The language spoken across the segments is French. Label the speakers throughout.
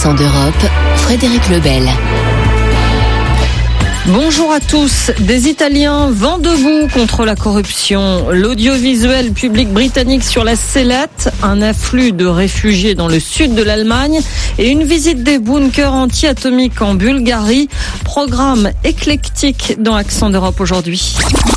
Speaker 1: Accent d'Europe, Frédéric Lebel.
Speaker 2: Bonjour à tous. Des Italiens vent debout contre la corruption. L'audiovisuel public britannique sur la sellette, un afflux de réfugiés dans le sud de l'Allemagne et une visite des bunkers anti-atomiques en Bulgarie. Programme éclectique dans Accent d'Europe aujourd'hui.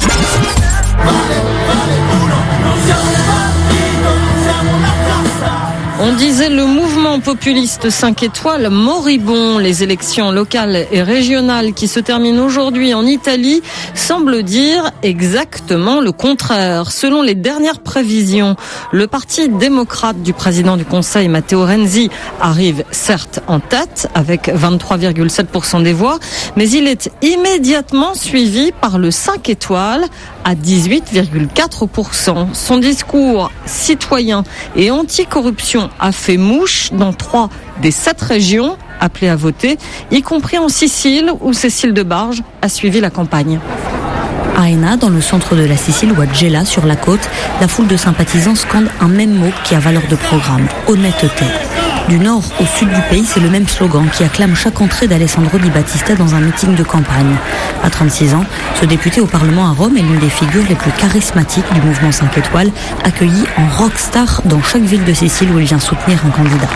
Speaker 2: On disait le mouvement populiste 5 étoiles moribond. Les élections locales et régionales qui se terminent aujourd'hui en Italie semblent dire exactement le contraire. Selon les dernières prévisions, le parti démocrate du président du Conseil, Matteo Renzi, arrive certes en tête avec 23,7% des voix, mais il est immédiatement suivi par le 5 étoiles à 18,4%. Son discours citoyen et anti-corruption a fait mouche dans 3 des 7 régions appelées à voter, y compris en Sicile où Cécile Debarge a suivi la campagne.
Speaker 3: À Enna, dans le centre de la Sicile, ou à Gela, sur la côte, la foule de sympathisants scande un même mot qui a valeur de programme, honnêteté. Du nord au sud du pays, c'est le même slogan qui acclame chaque entrée d'Alessandro Di Battista dans un meeting de campagne. À 36 ans, ce député au Parlement à Rome est l'une des figures les plus charismatiques du mouvement 5 étoiles, accueilli en rockstar dans chaque ville de Sicile où il vient soutenir un candidat.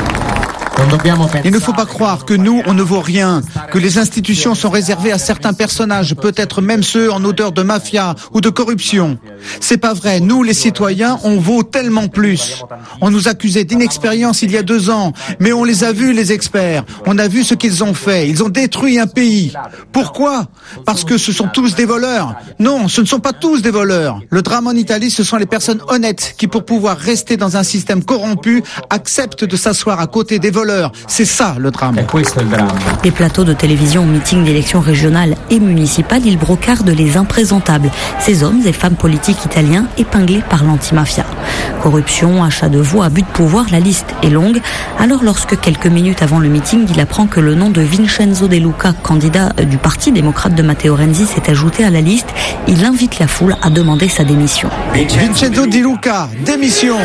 Speaker 4: Il ne faut pas croire que nous, on ne vaut rien, que les institutions sont réservées à certains personnages, peut-être même ceux en odeur de mafia ou de corruption. C'est pas vrai. Nous, les citoyens, on vaut tellement plus. On nous accusait d'inexpérience il y a 2 ans, mais on les a vus, les experts. On a vu ce qu'ils ont fait. Ils ont détruit un pays. Pourquoi ? Parce que ce sont tous des voleurs. Non, ce ne sont pas tous des voleurs. Le drame en Italie, ce sont les personnes honnêtes qui, pour pouvoir rester dans un système corrompu, acceptent de s'asseoir à côté des voleurs. C'est ça le drame.
Speaker 3: Les plateaux de télévision aux meetings d'élections régionales et municipales, ils brocardent les imprésentables, ces hommes et femmes politiques italiens épinglés par l'antimafia. Corruption, achat de voix, abus de pouvoir, la liste est longue. Alors lorsque quelques minutes avant le meeting, il apprend que le nom de Vincenzo De Luca, candidat du parti démocrate de Matteo Renzi, s'est ajouté à la liste, il invite la foule à demander sa démission.
Speaker 4: Vincenzo De Luca, démission.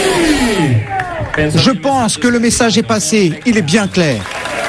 Speaker 4: Je pense que le message est passé, il est bien clair.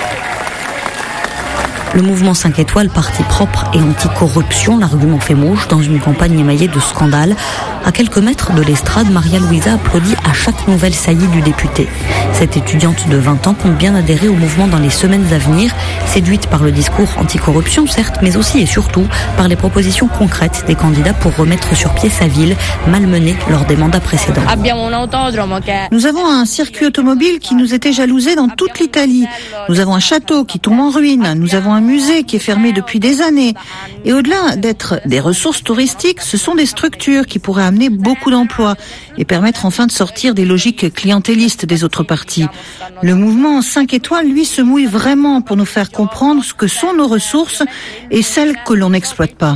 Speaker 3: Le mouvement 5 étoiles, parti propre et anti-corruption, l'argument fait mouche dans une campagne émaillée de scandales. À quelques mètres de l'estrade, Maria Luisa applaudit à chaque nouvelle saillie du député. Cette étudiante de 20 ans compte bien adhérer au mouvement dans les semaines à venir, séduite par le discours anti-corruption certes, mais aussi et surtout par les propositions concrètes des candidats pour remettre sur pied sa ville, malmenée lors des mandats précédents.
Speaker 5: Nous avons un circuit automobile qui nous était jalousé dans toute l'Italie. Nous avons un château qui tombe en ruine. Nous avons un musée qui est fermé depuis des années. Et au-delà d'être des ressources touristiques, ce sont des structures qui pourraient amener beaucoup d'emplois et permettre enfin de sortir des logiques clientélistes des autres partis. Le mouvement 5 étoiles, lui, se mouille vraiment pour nous faire comprendre ce que sont nos ressources et celles que l'on n'exploite pas.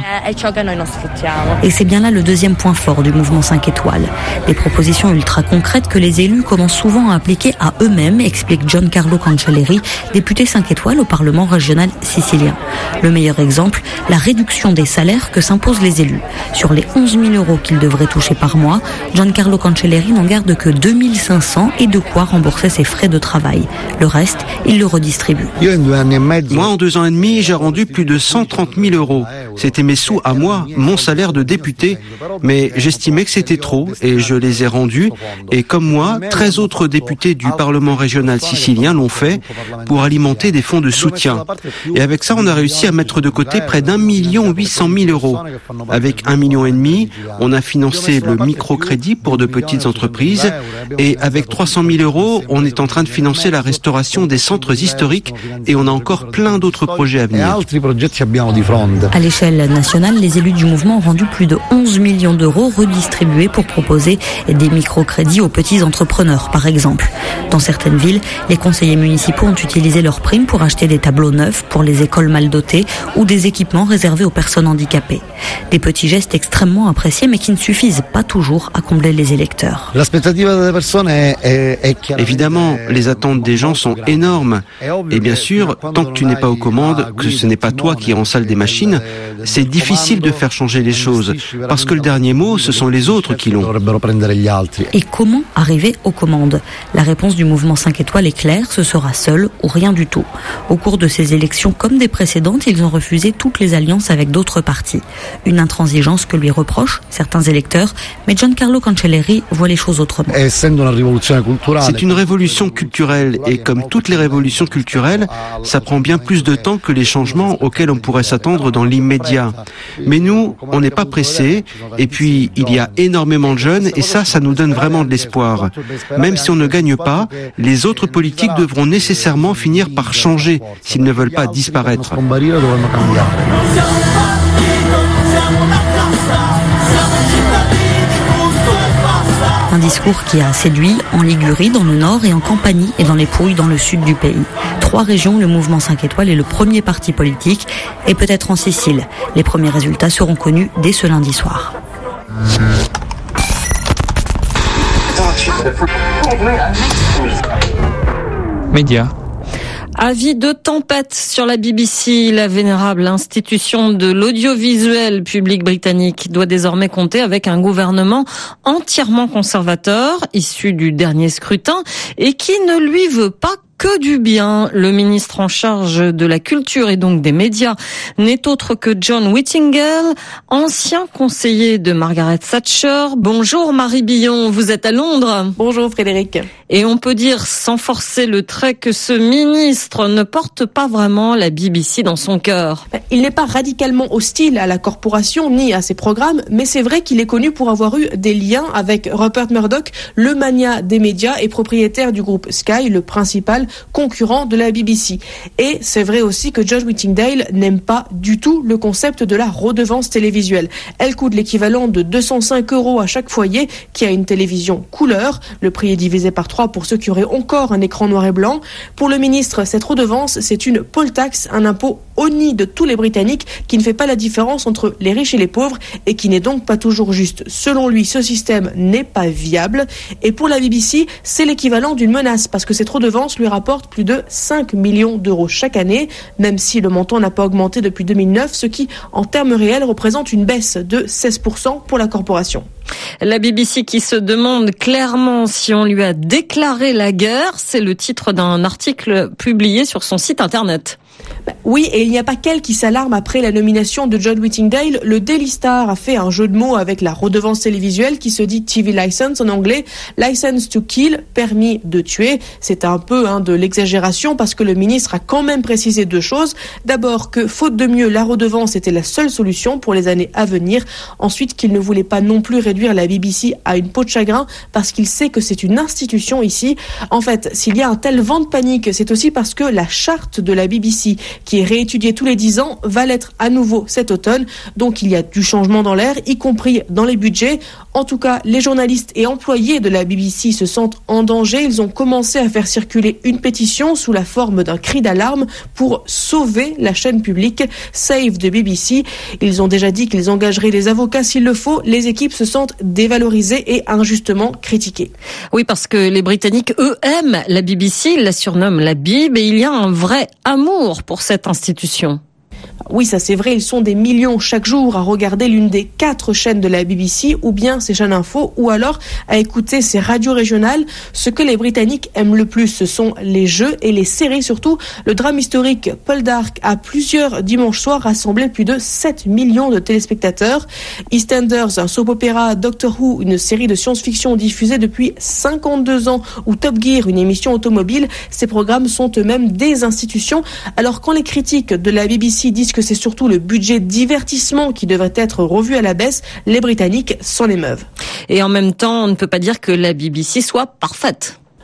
Speaker 3: Et c'est bien là le deuxième point fort du mouvement 5 étoiles. Des propositions ultra concrètes que les élus commencent souvent à appliquer à eux-mêmes, explique Giancarlo Cancelleri, député 5 étoiles au Parlement régional sicilien. Le meilleur exemple, la réduction des salaires que s'imposent les élus. Sur les 11 000 € qu'ils devraient toucher par mois, Giancarlo Cancelleri n'en garde que 2 500 et de quoi rembourser ses frais de travail. Le reste, il le redistribue.
Speaker 6: Moi, en 2 ans et demi, j'ai rendu plus de 130 000 €. C'était mes sous à moi, mon salaire de député. Mais j'estimais que c'était trop et je les ai rendus. Et comme moi, 13 autres députés du Parlement régional sicilien l'ont fait pour alimenter des fonds de soutien. Et avec ça, on a réussi à mettre de côté près d'1 800 000 €. Avec 1,5 million, on a financé le microcrédit pour de petites entreprises. Et avec 300 000 €, on est en train de financer la restauration des centres historiques et on a encore plein d'autres projets à venir.
Speaker 3: À l'échelle nationale, les élus du mouvement ont rendu plus de 11 millions d'euros redistribués pour proposer des microcrédits aux petits entrepreneurs, par exemple. Dans certaines villes, les conseillers municipaux ont utilisé leurs primes pour acheter des tableaux neufs pour les des écoles mal dotées ou des équipements réservés aux personnes handicapées. Des petits gestes extrêmement appréciés mais qui ne suffisent pas toujours à combler les électeurs.
Speaker 6: Évidemment, les attentes des gens sont énormes. Et bien sûr, tant que tu n'es pas aux commandes, que ce n'est pas toi qui es en salle des machines, c'est difficile de faire changer les choses. Parce que le dernier mot, ce sont les autres qui l'ont.
Speaker 3: Et comment arriver aux commandes ? La réponse du mouvement 5 étoiles est claire, ce sera seul ou rien du tout. Au cours de ces élections comme des précédentes, ils ont refusé toutes les alliances avec d'autres partis. Une intransigeance que lui reprochent certains électeurs, mais Giancarlo Cancelleri voit les choses autrement.
Speaker 6: C'est une révolution culturelle et comme toutes les révolutions culturelles, ça prend bien plus de temps que les changements auxquels on pourrait s'attendre dans l'immédiat. Mais nous, on n'est pas pressés et puis il y a énormément de jeunes et ça nous donne vraiment de l'espoir. Même si on ne gagne pas, les autres politiques devront nécessairement finir par changer s'ils ne veulent pas disparaître.
Speaker 3: Un discours qui a séduit en Ligurie, dans le nord, et en Campanie et dans les Pouilles, dans le sud du pays. 3 régions, le mouvement 5 étoiles est le premier parti politique, et peut-être en Sicile. Les premiers résultats seront connus dès ce lundi soir.
Speaker 7: Média.
Speaker 2: Avis de tempête sur la BBC. La vénérable institution de l'audiovisuel public britannique doit désormais compter avec un gouvernement entièrement conservateur, issu du dernier scrutin, et qui ne lui veut pas que du bien. Le ministre en charge de la culture et donc des médias n'est autre que John Whittingham, ancien conseiller de Margaret Thatcher. Bonjour Marie Billon, vous êtes à Londres.
Speaker 8: Bonjour Frédéric.
Speaker 2: Et on peut dire, sans forcer le trait, que ce ministre ne porte pas vraiment la BBC dans son cœur.
Speaker 8: Il n'est pas radicalement hostile à la corporation ni à ses programmes, mais c'est vrai qu'il est connu pour avoir eu des liens avec Rupert Murdoch, le magnat des médias et propriétaire du groupe Sky, le principal concurrent de la BBC. Et c'est vrai aussi que John Whittingdale n'aime pas du tout le concept de la redevance télévisuelle. Elle coûte l'équivalent de 205 € à chaque foyer qui a une télévision couleur. Le prix est divisé par 3 pour ceux qui auraient encore un écran noir et blanc. Pour le ministre, cette redevance, c'est une poll tax, un impôt honni de tous les Britanniques qui ne fait pas la différence entre les riches et les pauvres et qui n'est donc pas toujours juste. Selon lui, ce système n'est pas viable. Et pour la BBC, c'est l'équivalent d'une menace parce que cette redevance lui rapporte plus de 5 millions d'euros chaque année, même si le montant n'a pas augmenté depuis 2009, ce qui, en termes réels, représente une baisse de 16% pour la corporation.
Speaker 2: La BBC qui se demande clairement si on lui a déclaré la guerre, c'est le titre d'un article publié sur son site internet.
Speaker 8: Oui, et il n'y a pas qu'elle qui s'alarme après la nomination de John Whittingdale. Le Daily Star a fait un jeu de mots avec la redevance télévisuelle qui se dit TV license en anglais, license to kill, permis de tuer. C'est un peu de l'exagération parce que le ministre a quand même précisé 2 choses. D'abord que, faute de mieux, la redevance était la seule solution pour les années à venir. Ensuite qu'il ne voulait pas non plus réduire la BBC à une peau de chagrin parce qu'il sait que c'est une institution ici. En fait, s'il y a un tel vent de panique, c'est aussi parce que la charte de la BBC, qui est réétudiée tous les 10 ans, va l'être à nouveau cet automne. Donc il y a du changement dans l'air, y compris dans les budgets. En tout cas, les journalistes et employés de la BBC se sentent en danger. Ils ont commencé à faire circuler une pétition sous la forme d'un cri d'alarme pour sauver la chaîne publique Save the BBC. Ils ont déjà dit qu'ils engageraient des avocats s'il le faut. Les équipes se sentent dévalorisées et injustement critiquées.
Speaker 2: Oui, parce que les Britanniques, eux, aiment la BBC, ils la surnomment la Bib, et il y a un vrai amour pour cette institution.
Speaker 8: Oui, ça c'est vrai, ils sont des millions chaque jour à regarder l'une des 4 chaînes de la BBC, ou bien ses chaînes info, ou alors à écouter ses radios régionales. Ce que les Britanniques aiment le plus, ce sont les jeux et les séries, surtout le drame historique Paul Dark a plusieurs dimanches soirs rassemblé plus de 7 millions de téléspectateurs. EastEnders, un soap-opéra, Doctor Who, une série de science-fiction diffusée depuis 52 ans, ou Top Gear, une émission automobile, ces programmes sont eux-mêmes des institutions. Alors quand les critiques de la BBC disent que c'est surtout le budget divertissement qui devrait être revu à la baisse, les Britanniques s'en émeuvent.
Speaker 2: Et en même temps, on ne peut pas dire que la BBC soit parfaite.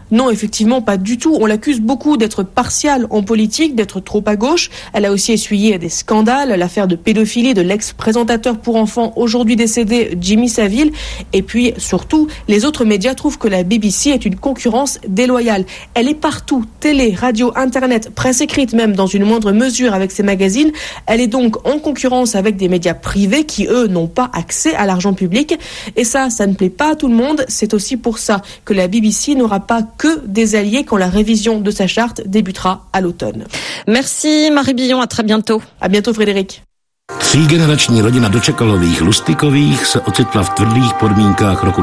Speaker 8: Non, effectivement, pas du tout. On l'accuse beaucoup d'être partiale en politique, d'être trop à gauche. Elle a aussi essuyé des scandales, l'affaire de pédophilie de l'ex-présentateur pour enfants aujourd'hui décédé Jimmy Savile. Et puis, surtout, les autres médias trouvent que la BBC est une concurrence déloyale. Elle est partout, télé, radio, internet, presse écrite même dans une moindre mesure avec ses magazines. Elle est donc en concurrence avec des médias privés qui, eux, n'ont pas accès à l'argent public. Et ça ne plaît pas à tout le monde. C'est aussi pour ça que la BBC n'aura pas que des alliés quand la révision de sa charte débutera à l'automne.
Speaker 2: Merci Marie Billon, à très bientôt.
Speaker 8: À bientôt Frédéric.
Speaker 7: Třígenerační rodina Dočekalových Lustikových se ocitla v tvrdých podmínkách roku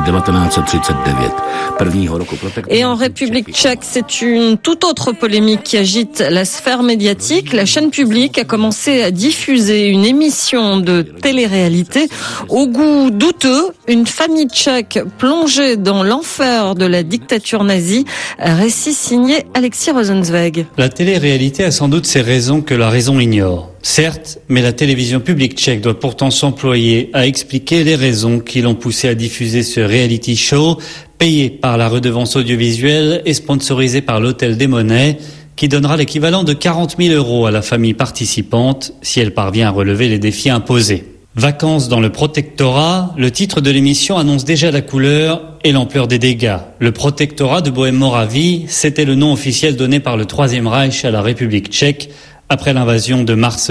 Speaker 7: 1939. Prvního roku protektorátu.
Speaker 2: Et en République tchèque, c'est une toute autre polémique qui agite la sphère médiatique. La chaîne publique a commencé à diffuser une émission de télé-réalité au goût douteux. Une famille tchèque plongée dans l'enfer de la dictature nazie. Récit signé Alexis Rosenzweig.
Speaker 9: La télé-réalité a sans doute ses raisons que la raison ignore. Certes, mais la télévision publique tchèque doit pourtant s'employer à expliquer les raisons qui l'ont poussé à diffuser ce reality show, payé par la redevance audiovisuelle et sponsorisé par l'Hôtel des Monnaies, qui donnera l'équivalent de 40 000 € à la famille participante si elle parvient à relever les défis imposés. Vacances dans le protectorat, le titre de l'émission annonce déjà la couleur et l'ampleur des dégâts. Le protectorat de Bohème-Moravie, c'était le nom officiel donné par le Troisième Reich à la République tchèque, après l'invasion de mars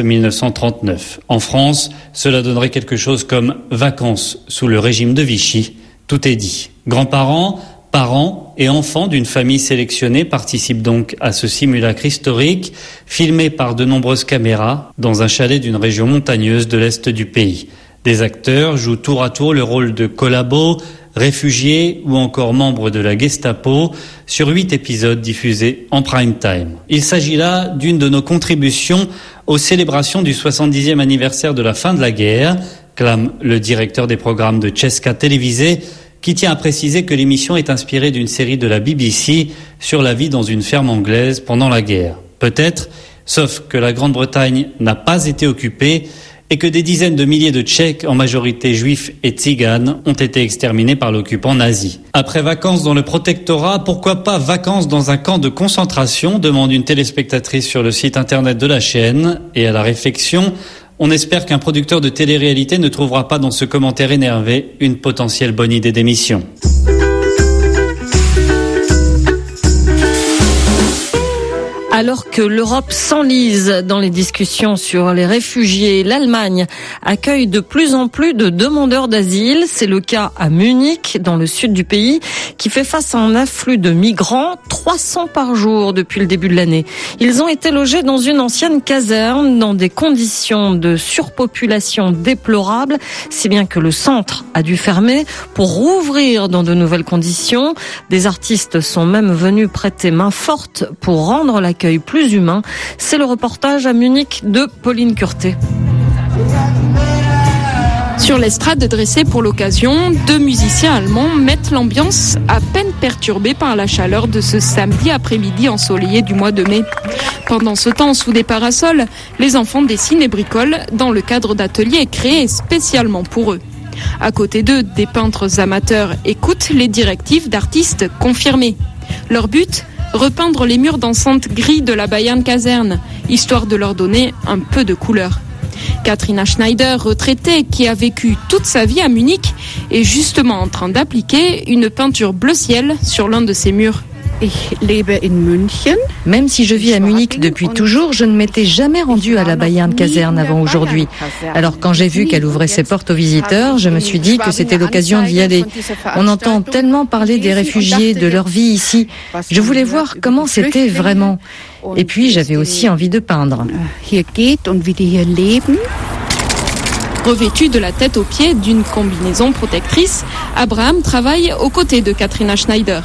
Speaker 9: 1939. En France, cela donnerait quelque chose comme vacances sous le régime de Vichy. Tout est dit. Grands-parents, parents et enfants d'une famille sélectionnée participent donc à ce simulacre historique, filmé par de nombreuses caméras dans un chalet d'une région montagneuse de l'est du pays. Des acteurs jouent tour à tour le rôle de collabos, réfugiés ou encore membres de la Gestapo sur 8 épisodes diffusés en prime time. Il s'agit là d'une de nos contributions aux célébrations du 70e anniversaire de la fin de la guerre, clame le directeur des programmes de Česká télévisé, qui tient à préciser que l'émission est inspirée d'une série de la BBC sur la vie dans une ferme anglaise pendant la guerre. Peut-être, sauf que la Grande-Bretagne n'a pas été occupée et que des dizaines de milliers de Tchèques, en majorité juifs et tziganes, ont été exterminés par l'occupant nazi. Après vacances dans le protectorat, pourquoi pas vacances dans un camp de concentration, demande une téléspectatrice sur le site internet de la chaîne. Et à la réflexion, on espère qu'un producteur de télé-réalité ne trouvera pas dans ce commentaire énervé une potentielle bonne idée d'émission.
Speaker 2: Alors que l'Europe s'enlise dans les discussions sur les réfugiés, l'Allemagne accueille de plus en plus de demandeurs d'asile. C'est le cas à Munich, dans le sud du pays, qui fait face à un afflux de migrants, 300 par jour depuis le début de l'année. Ils ont été logés dans une ancienne caserne, dans des conditions de surpopulation déplorables, si bien que le centre a dû fermer pour rouvrir dans de nouvelles conditions. Des artistes sont même venus prêter main forte pour rendre l'accueil plus humain. C'est le reportage à Munich de Pauline Curté.
Speaker 10: Sur l'estrade dressée pour l'occasion, 2 musiciens allemands mettent l'ambiance à peine perturbée par la chaleur de ce samedi après-midi ensoleillé du mois de mai. Pendant ce temps, sous des parasols, les enfants dessinent et bricolent dans le cadre d'ateliers créés spécialement pour eux. À côté d'eux, des peintres amateurs écoutent les directives d'artistes confirmés. Leur but ? Repeindre les murs d'enceinte gris de la Bayern-Caserne, histoire de leur donner un peu de couleur. Katrina Schneider, retraitée, qui a vécu toute sa vie à Munich, est justement en train d'appliquer une peinture bleu ciel sur l'un de ses murs.
Speaker 11: Même si je vis à Munich depuis toujours, je ne m'étais jamais rendue à la Bayern-Caserne avant aujourd'hui. Alors quand j'ai vu qu'elle ouvrait ses portes aux visiteurs, je me suis dit que c'était l'occasion d'y aller. On entend tellement parler des réfugiés, de leur vie ici. Je voulais voir comment c'était vraiment. Et puis j'avais aussi envie de peindre.
Speaker 10: Revêtu de la tête aux pieds d'une combinaison protectrice, Abraham travaille aux côtés de Katrina Schneider.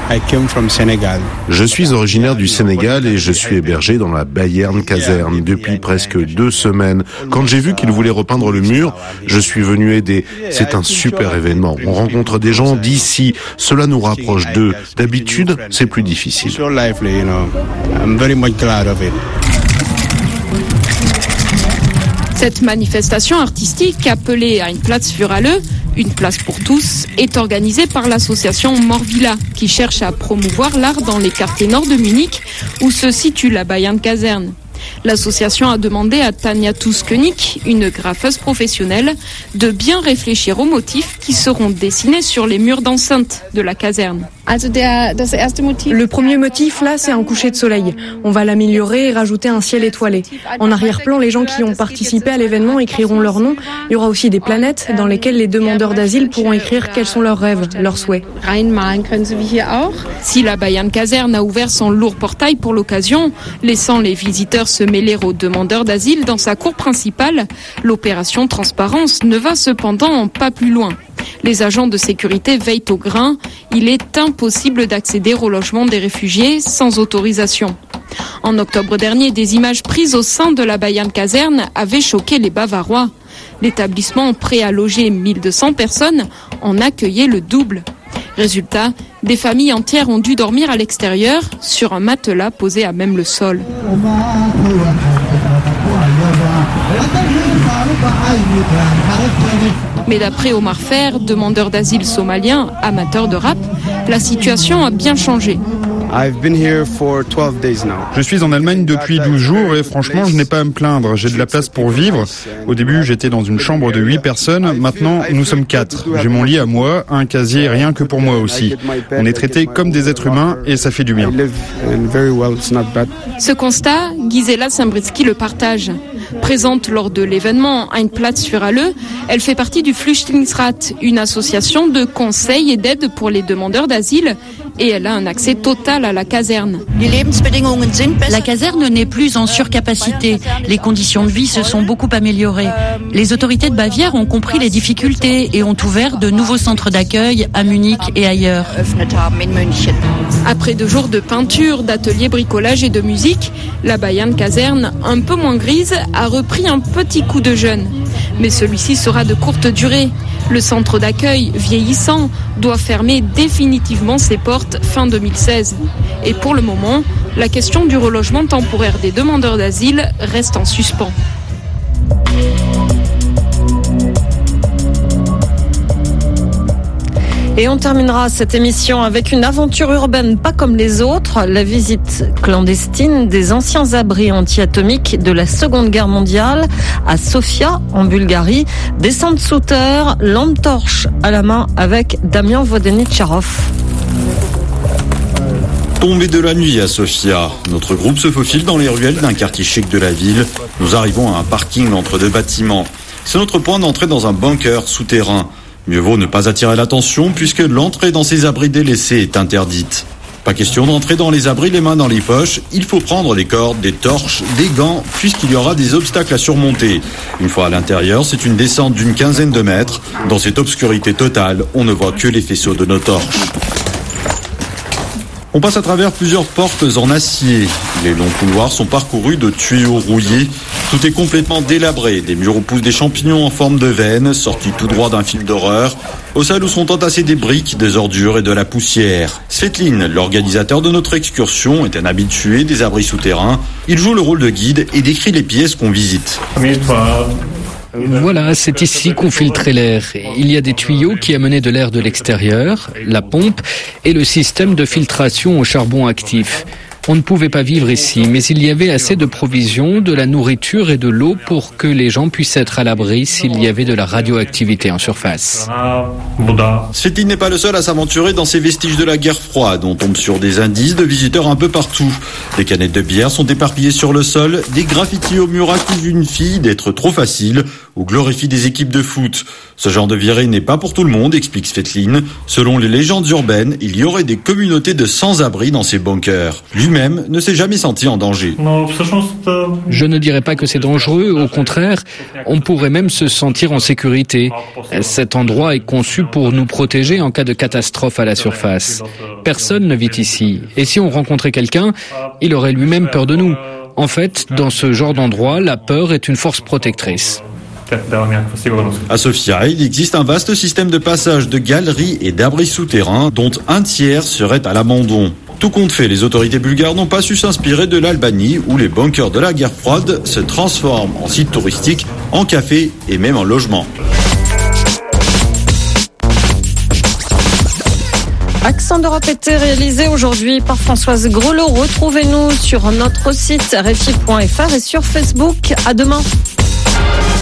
Speaker 12: Je suis originaire du Sénégal et je suis hébergé dans la Bayern-Caserne depuis presque 2 semaines. Quand j'ai vu qu'ils voulaient repeindre le mur, je suis venu aider. C'est un super événement. On rencontre des gens d'ici. Cela nous rapproche d'eux. D'habitude, c'est plus difficile.
Speaker 10: Cette manifestation artistique, appelée à une Platz für alle, une place pour tous, est organisée par l'association Morvilla, qui cherche à promouvoir l'art dans les quartiers nord de Munich, où se situe la Bayernkaserne. L'association a demandé à Tanja Tuss-König, une graffeuse professionnelle, de bien réfléchir aux motifs qui seront dessinés sur les murs d'enceinte de la caserne.
Speaker 8: Le premier motif, là, c'est un coucher de soleil. On va l'améliorer et rajouter un ciel étoilé. En arrière-plan, les gens qui ont participé à l'événement écriront leur nom. Il y aura aussi des planètes dans lesquelles les demandeurs d'asile pourront écrire quels sont leurs rêves, leurs souhaits.
Speaker 10: Si la Bayernkaserne a ouvert son lourd portail pour l'occasion, laissant les visiteurs se mêler aux demandeurs d'asile dans sa cour principale, l'opération Transparence ne va cependant pas plus loin. Les agents de sécurité veillent au grain. Il est impossible d'accéder au logement des réfugiés sans autorisation. En octobre dernier, des images prises au sein de la Bayernkaserne avaient choqué les Bavarois. L'établissement, prêt à loger 1200 personnes, en accueillait le double. Résultat, des familles entières ont dû dormir à l'extérieur, sur un matelas posé à même le sol. Mais d'après Omar Fer, demandeur d'asile somalien, amateur de rap, la situation a bien changé.
Speaker 13: Je suis en Allemagne depuis 12 jours et franchement, je n'ai pas à me plaindre. J'ai de la place pour vivre. Au début, j'étais dans une chambre de 8 personnes. Maintenant, nous sommes 4. J'ai mon lit à moi, un casier rien que pour moi aussi. On est traités comme des êtres humains et ça fait du bien.
Speaker 10: Ce constat, Gisela Sambritsky le partage. Présente lors de l'événement Ein Platz für alle, elle fait partie du Flüchtlingsrat, une association de conseil et d'aide pour les demandeurs d'asile, et elle a un accès total à la caserne.
Speaker 3: La caserne n'est plus en surcapacité. Les conditions de vie se sont beaucoup améliorées. Les autorités de Bavière ont compris les difficultés et ont ouvert de nouveaux centres d'accueil à Munich et ailleurs.
Speaker 10: Après 2 jours de peinture, d'ateliers bricolage et de musique, la Bayernkaserne, un peu moins grise, a repris un petit coup de jeune. Mais celui-ci sera de courte durée. Le centre d'accueil, vieillissant, doit fermer définitivement ses portes fin 2016. Et pour le moment, la question du relogement temporaire des demandeurs d'asile reste en suspens.
Speaker 2: Et on terminera cette émission avec une aventure urbaine pas comme les autres, la visite clandestine des anciens abris anti-atomiques de la Seconde Guerre mondiale à Sofia, en Bulgarie. Descente sous terre, lampe torche à la main avec Damien Vodenichtcharov.
Speaker 14: Tombée de la nuit à Sofia. Notre groupe se faufile dans les ruelles d'un quartier chic de la ville. Nous arrivons à un parking entre 2 bâtiments. C'est notre point d'entrée dans un bunker souterrain. Mieux vaut ne pas attirer l'attention puisque l'entrée dans ces abris délaissés est interdite. Pas question d'entrer dans les abris les mains dans les poches, il faut prendre des cordes, des torches, des gants puisqu'il y aura des obstacles à surmonter. Une fois à l'intérieur, c'est une descente d'une 15aine de mètres. Dans cette obscurité totale, on ne voit que les faisceaux de nos torches. On passe à travers plusieurs portes en acier. Les longs couloirs sont parcourus de tuyaux rouillés. Tout est complètement délabré. Des murs où poussent des champignons en forme de veine, sortis tout droit d'un film d'horreur. Au sol où sont entassés des briques, des ordures et de la poussière. Svetlin, l'organisateur de notre excursion, est un habitué des abris souterrains. Il joue le rôle de guide et décrit les pièces qu'on visite.
Speaker 15: Voilà, c'est ici qu'on filtrait l'air. Il y a des tuyaux qui amenaient de l'air de l'extérieur, la pompe et le système de filtration au charbon actif. On ne pouvait pas vivre ici, mais il y avait assez de provisions, de la nourriture et de l'eau pour que les gens puissent être à l'abri s'il y avait de la radioactivité en surface.
Speaker 14: Svetlin n'est pas le seul à s'aventurer dans ces vestiges de la guerre froide. On tombe sur des indices de visiteurs un peu partout. Des canettes de bière sont éparpillées sur le sol, des graffitis au mur accusent une fille d'être trop facile ou glorifient des équipes de foot. Ce genre de virée n'est pas pour tout le monde, explique Svetlin. Selon les légendes urbaines, il y aurait des communautés de sans-abri dans ces bunkers. Lui-même ne s'est jamais senti en danger.
Speaker 15: Je ne dirais pas que c'est dangereux, au contraire, on pourrait même se sentir en sécurité. Cet endroit est conçu pour nous protéger en cas de catastrophe à la surface. Personne ne vit ici, et si on rencontrait quelqu'un, il aurait lui-même peur de nous. En fait, dans ce genre d'endroit, la peur est une force protectrice.
Speaker 14: À Sofia, il existe un vaste système de passage, de galeries et d'abris souterrains dont un tiers serait à l'abandon. Tout compte fait, les autorités bulgares n'ont pas su s'inspirer de l'Albanie où les bunkers de la guerre froide se transforment en sites touristiques, en cafés et même en logements.
Speaker 2: Accent d'Europe était réalisé aujourd'hui par Françoise Grelot. Retrouvez-nous sur notre site rfi.fr et sur Facebook. À demain.